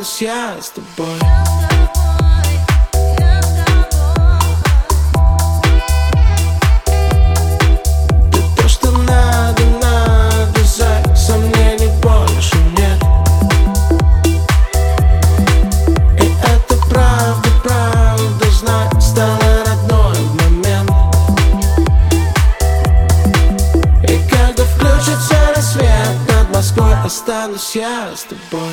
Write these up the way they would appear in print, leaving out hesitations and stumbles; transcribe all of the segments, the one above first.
останусь я с тобой. Ты то, что надо, за сомнений больше нет. И это правда, правда, знай, стало родной момент. И когда включится рассвет над Москвой, останусь я с тобой.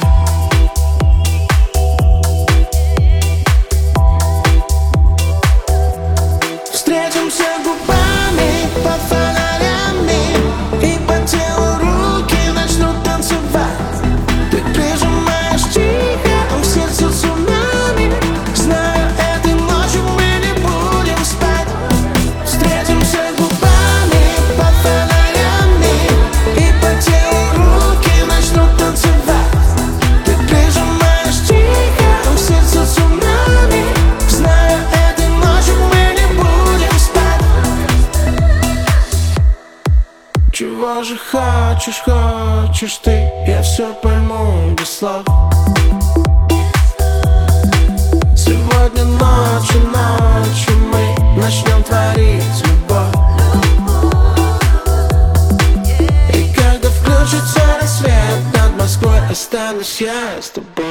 Встретимся губами под фонарями, и по телу руки начнут танцевать. Ты прижимаешь тихо, а в сердце цунами. Знаю, этой ночью мы не будем спать. Встретимся губами под фонарями, и по телу руки начнут танцевать. Ты прижимаешь тихо, а в сердце цунами. Знаю, этой ночью мы не будем спать. Чего же хочешь ты? Я все пойму без слов. Сегодня ночью мы начнем творить любовь. И когда включится рассвет над Москвой, останусь я с тобой.